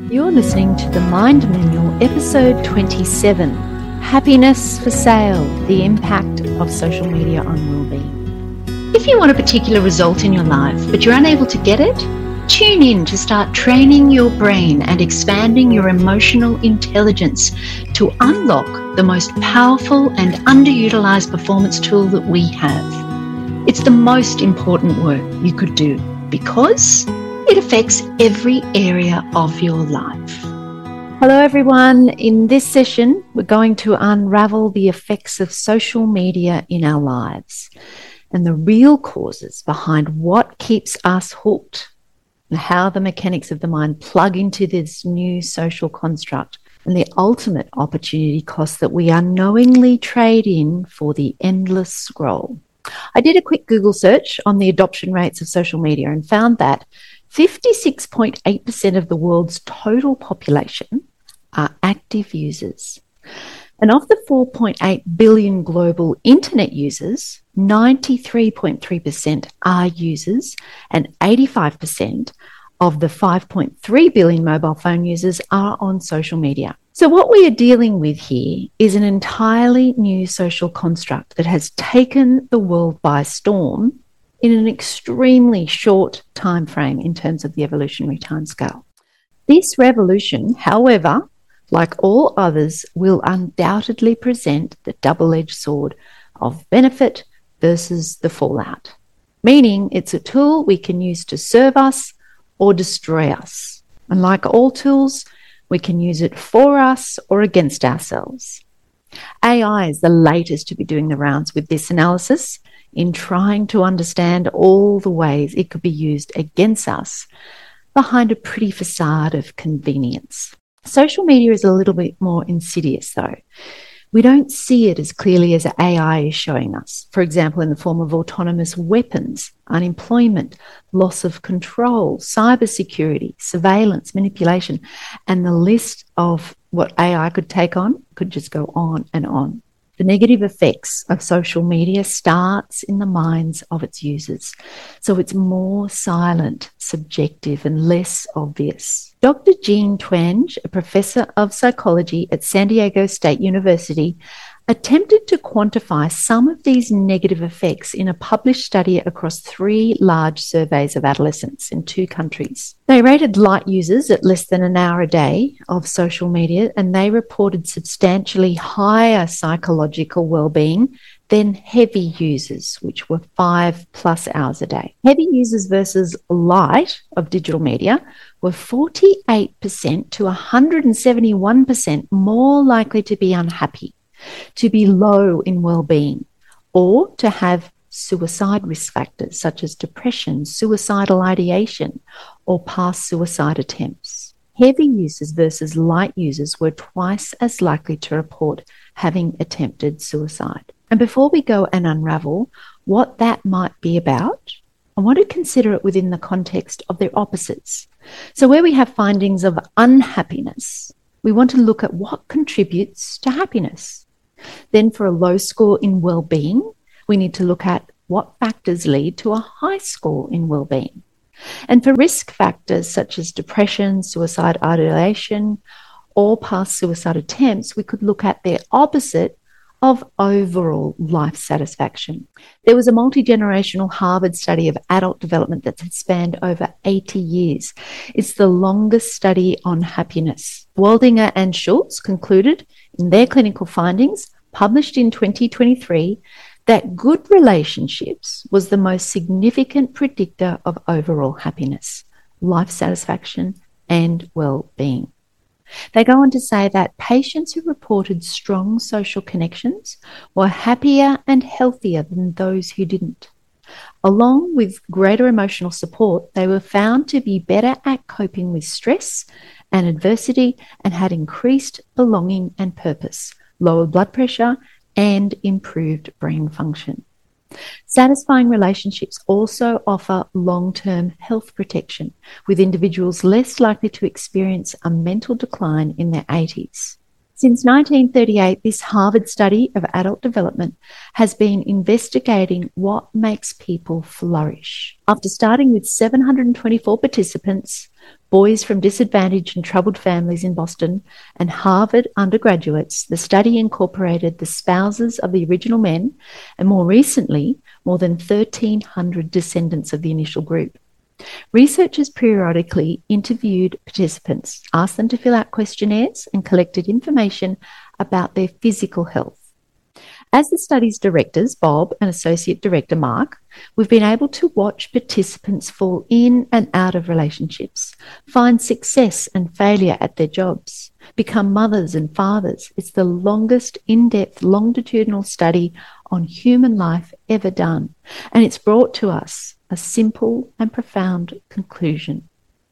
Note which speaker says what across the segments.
Speaker 1: You're listening to the Mind Manual, episode 27, Happiness for Sale, the Impact of Social Media on Wellbeing. If you want a particular result in your life, but you're unable to get it, tune in to start training your brain and expanding your emotional intelligence to unlock the most powerful and underutilized performance tool that we have. It's the most important work you could do because it affects every area of your life. Hello everyone. In this session, we're going to unravel the effects of social media in our lives and the real causes behind what keeps us hooked and how the mechanics of the mind plug into this new social construct and the ultimate opportunity cost that we unknowingly trade in for the endless scroll. I did a quick Google search on the adoption rates of social media and found that 56.8% of the world's total population are active users. And of the 4.8 billion global internet users, 93.3% are users and 85% of the 5.3 billion mobile phone users are on social media. So what we are dealing with here is an entirely new social construct that has taken the world by storm in an extremely short time frame in terms of the evolutionary timescale. This revolution, however, like all others, will undoubtedly present the double-edged sword of benefit versus the fallout, meaning it's a tool we can use to serve us or destroy us. And like all tools, we can use it for us or against ourselves. AI is the latest to be doing the rounds with this analysis in trying to understand all the ways it could be used against us behind a pretty facade of convenience. Social media is a little bit more insidious, though. We don't see it as clearly as AI is showing us, for example, in the form of autonomous weapons, unemployment, loss of control, cybersecurity, surveillance, manipulation, and the list of what AI could take on could just go on and on. The negative effects of social media starts in the minds of its users, so it's more silent, subjective, and less obvious. Dr. Jean Twenge, a professor of psychology at San Diego State University, attempted to quantify some of these negative effects in a published study across 3 large surveys of adolescents in 2 countries. They rated light users at less than an hour a day of social media, and they reported substantially higher psychological well-being than heavy users, which were 5+ hours a day. Heavy users versus light of digital media were 48% to 171% more likely to be unhappy, to be low in well-being, or to have suicide risk factors such as depression, suicidal ideation, or past suicide attempts. Heavy users versus light users were twice as likely to report having attempted suicide. And before we go and unravel what that might be about, I want to consider it within the context of their opposites. So where we have findings of unhappiness, we want to look at what contributes to happiness. Then for a low score in well-being, we need to look at what factors lead to a high score in well-being. And for risk factors such as depression, suicide ideation, or past suicide attempts, we could look at their opposite of overall life satisfaction. There was a multi-generational Harvard study of adult development that had spanned over 80 years. It's the longest study on happiness. Waldinger and Schultz concluded in their clinical findings, published in 2023, that good relationships was the most significant predictor of overall happiness, life satisfaction, and well-being. They go on to say that patients who reported strong social connections were happier and healthier than those who didn't. Along with greater emotional support, they were found to be better at coping with stress and adversity and had increased belonging and purpose, lower blood pressure, and improved brain function. Satisfying relationships also offer long-term health protection, with individuals less likely to experience a mental decline in their 80s. Since 1938, this Harvard study of adult development has been investigating what makes people flourish. After starting with 724 participants, boys from disadvantaged and troubled families in Boston, and Harvard undergraduates, the study incorporated the spouses of the original men and, more recently, more than 1,300 descendants of the initial group. Researchers periodically interviewed participants, asked them to fill out questionnaires, and collected information about their physical health. As the study's directors, Bob and Associate Director Mark, we've been able to watch participants fall in and out of relationships, find success and failure at their jobs, become mothers and fathers. It's the longest in-depth longitudinal study on human life ever done, and it's brought to us a simple and profound conclusion.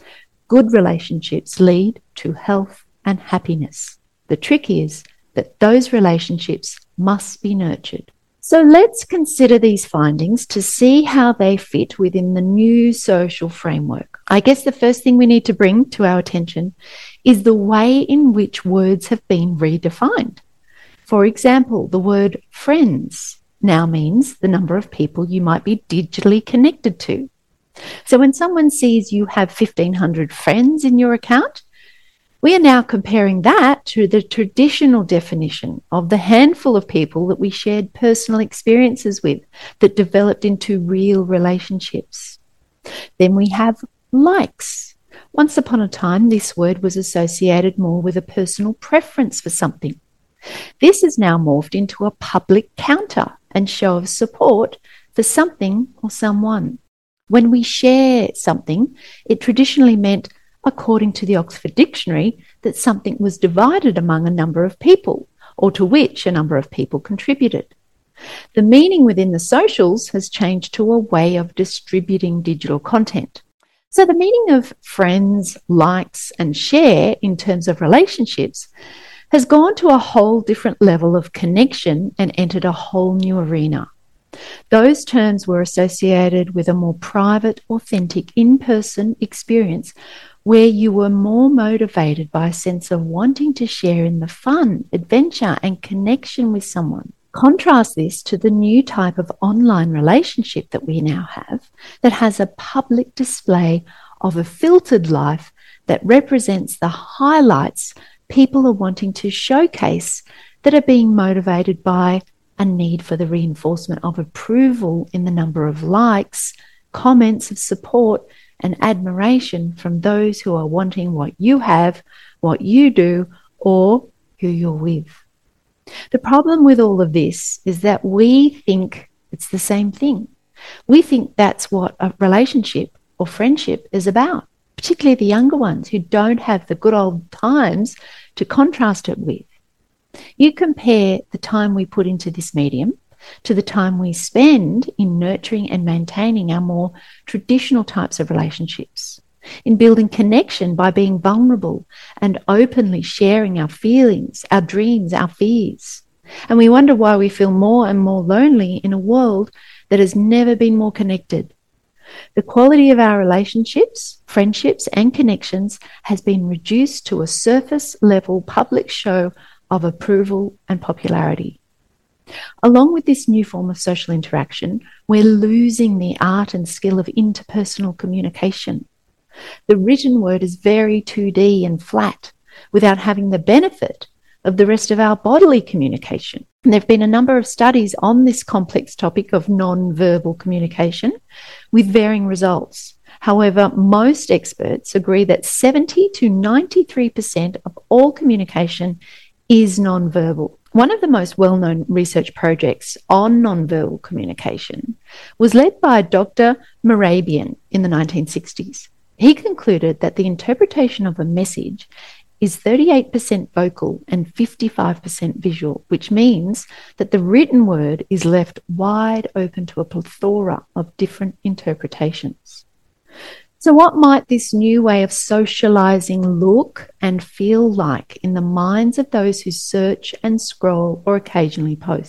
Speaker 1: Good relationships lead to health and happiness. The trick is that those relationships must be nurtured. So let's consider these findings to see how they fit within the new social framework. I guess the first thing we need to bring to our attention is the way in which words have been redefined. For example, the word friends now means the number of people you might be digitally connected to. So when someone sees you have 1,500 friends in your account, we are now comparing that to the traditional definition of the handful of people that we shared personal experiences with that developed into real relationships. Then we have likes. Once upon a time, this word was associated more with a personal preference for something. This has now morphed into a public counter and show of support for something or someone. When we share something, it traditionally meant, according to the Oxford Dictionary, that something was divided among a number of people, or to which a number of people contributed. The meaning within the socials has changed to a way of distributing digital content. So the meaning of friends, likes, and share in terms of relationships has gone to a whole different level of connection and entered a whole new arena. Those terms were associated with a more private, authentic, in-person experience where you were more motivated by a sense of wanting to share in the fun, adventure, and connection with someone. Contrast this to the new type of online relationship that we now have that has a public display of a filtered life that represents the highlights people are wanting to showcase that are being motivated by a need for the reinforcement of approval in the number of likes, comments of support, and admiration from those who are wanting what you have, what you do, or who you're with. The problem with all of this is that we think it's the same thing. We think that's what a relationship or friendship is about, particularly the younger ones who don't have the good old times to contrast it with. You compare the time we put into this medium to the time we spend in nurturing and maintaining our more traditional types of relationships, in building connection by being vulnerable and openly sharing our feelings, our dreams, our fears. And we wonder why we feel more and more lonely in a world that has never been more connected. The quality of our relationships, friendships, and connections has been reduced to a surface-level public show of approval and popularity. Along with this new form of social interaction, we're losing the art and skill of interpersonal communication. The written word is very 2D and flat, without having the benefit of the rest of our bodily communication. And there have been a number of studies on this complex topic of non-verbal communication with varying results. However, most experts agree that 70 to 93% of all communication is non-verbal. One of the most well-known research projects on non-verbal communication was led by Dr. Mehrabian in the 1960s. He concluded that the interpretation of a message is 38% vocal and 55% visual, which means that the written word is left wide open to a plethora of different interpretations. So what might this new way of socializing look and feel like in the minds of those who search and scroll or occasionally post?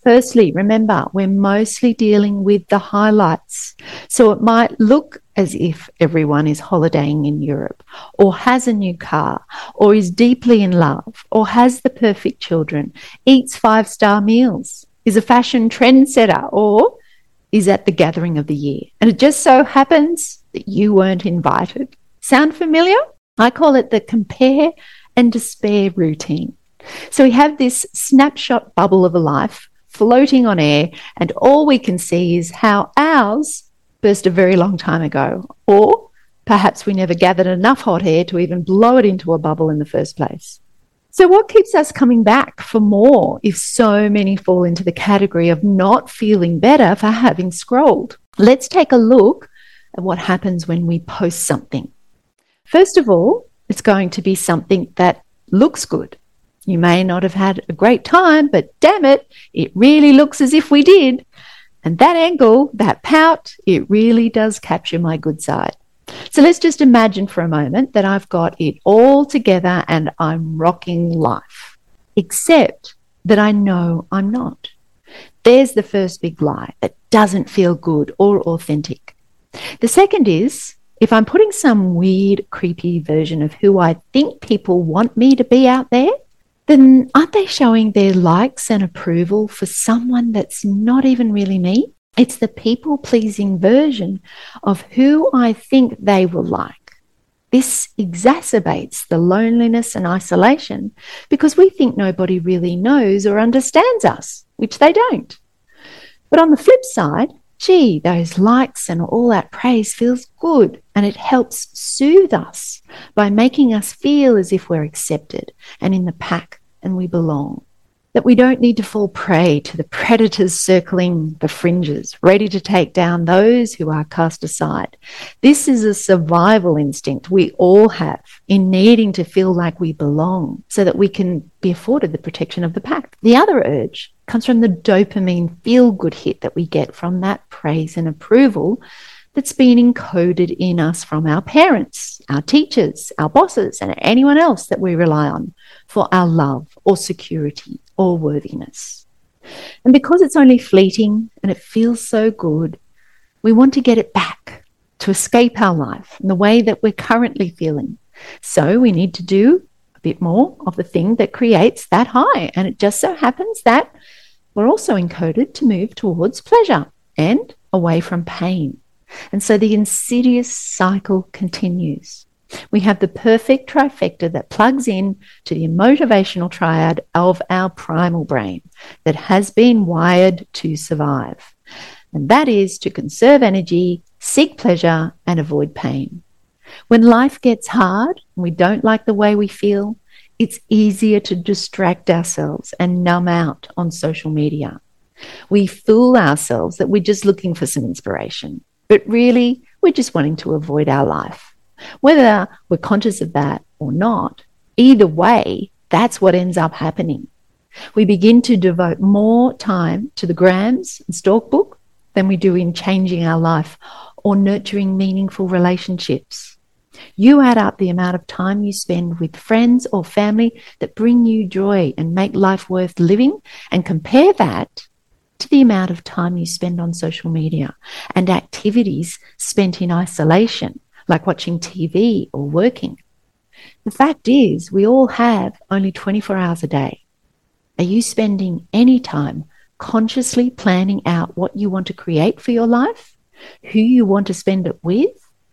Speaker 1: Firstly, remember, we're mostly dealing with the highlights. So it might look as if everyone is holidaying in Europe, or has a new car, or is deeply in love, or has the perfect children, eats 5-star meals, is a fashion trendsetter, or is at the gathering of the year. And it just so happens that you weren't invited. Sound familiar? I call it the compare and despair routine. So we have this snapshot bubble of a life floating on air, and all we can see is how ours burst a very long time ago, or perhaps we never gathered enough hot air to even blow it into a bubble in the first place. So what keeps us coming back for more if so many fall into the category of not feeling better for having scrolled? Let's take a look at what happens when we post something. First of all, it's going to be something that looks good. You may not have had a great time, but damn it, it really looks as if we did. And that angle, that pout, it really does capture my good side. So let's just imagine for a moment that I've got it all together and I'm rocking life, except that I know I'm not. There's the first big lie that doesn't feel good or authentic. The second is, if I'm putting some weird, creepy version of who I think people want me to be out there, then aren't they showing their likes and approval for someone that's not even really me? It's the people-pleasing version of who I think they will like. This exacerbates the loneliness and isolation because we think nobody really knows or understands us, which they don't. But on the flip side, gee, those likes and all that praise feels good, and it helps soothe us by making us feel as if we're accepted and in the pack and we belong. That we don't need to fall prey to the predators circling the fringes, ready to take down those who are cast aside. This is a survival instinct we all have in needing to feel like we belong so that we can be afforded the protection of the pack. The other urge comes from the dopamine feel-good hit that we get from that praise and approval that's been encoded in us from our parents, our teachers, our bosses, and anyone else that we rely on for our love or security or worthiness. And because it's only fleeting and it feels so good, we want to get it back to escape our life in the way that we're currently feeling. So we need to do a bit more of the thing that creates that high. And it just so happens that we're also encoded to move towards pleasure and away from pain. And so the insidious cycle continues. We have the perfect trifecta that plugs in to the motivational triad of our primal brain that has been wired to survive. And that is to conserve energy, seek pleasure, and avoid pain. When life gets hard and we don't like the way we feel, it's easier to distract ourselves and numb out on social media. We fool ourselves that we're just looking for some inspiration. But really, we're just wanting to avoid our life. Whether we're conscious of that or not, either way, that's what ends up happening. We begin to devote more time to the grams and stalkbook than we do in changing our life or nurturing meaningful relationships. You add up the amount of time you spend with friends or family that bring you joy and make life worth living, and compare that to the amount of time you spend on social media and activities spent in isolation, like watching TV or working. The fact is, we all have only 24 hours a day. Are you spending any time consciously planning out what you want to create for your life, who you want to spend it with,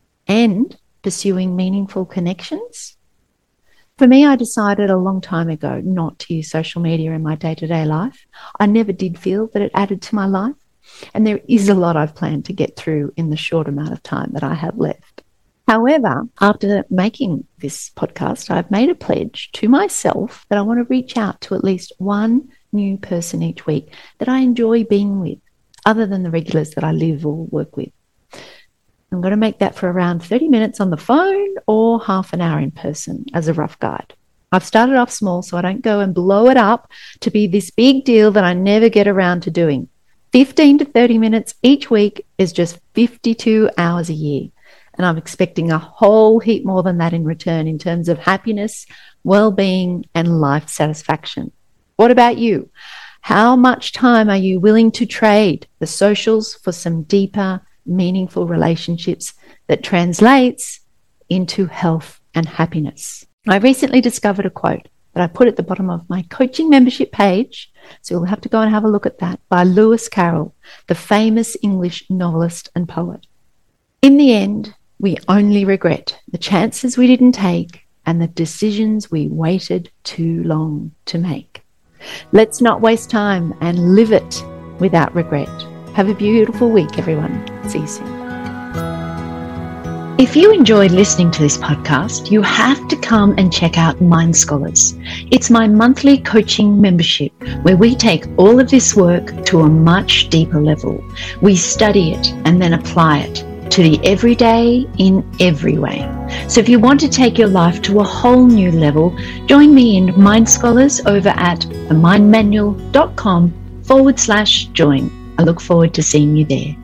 Speaker 1: and pursuing meaningful connections? For me, I decided a long time ago not to use social media in my day-to-day life. I never did feel that it added to my life. And there is a lot I've planned to get through in the short amount of time that I have left. However, after making this podcast, I've made a pledge to myself that I want to reach out to at least one new person each week that I enjoy being with, other than the regulars that I live or work with. I'm going to make that for around 30 minutes on the phone or half an hour in person as a rough guide. I've started off small so I don't go and blow it up to be this big deal that I never get around to doing. 15 to 30 minutes each week is just 52 hours a year. And I'm expecting a whole heap more than that in return in terms of happiness, well-being, and life satisfaction. What about you? How much time are you willing to trade the socials for some deeper, meaningful relationships that translates into health and happiness? I recently discovered a quote that I put at the bottom of my coaching membership page, so you'll have to go and have a look at that, by Lewis Carroll, the famous English novelist and poet. In the end, we only regret the chances we didn't take and the decisions we waited too long to make. Let's not waste time and live it without regret. Have a beautiful week, everyone. See you soon. If you enjoyed listening to this podcast, you have to come and check out Mind Scholars. It's my monthly coaching membership where we take all of this work to a much deeper level. We study it and then apply it to the everyday in every way. So if you want to take your life to a whole new level, join me in Mind Scholars over at themindmanual.com/join. I look forward to seeing you there.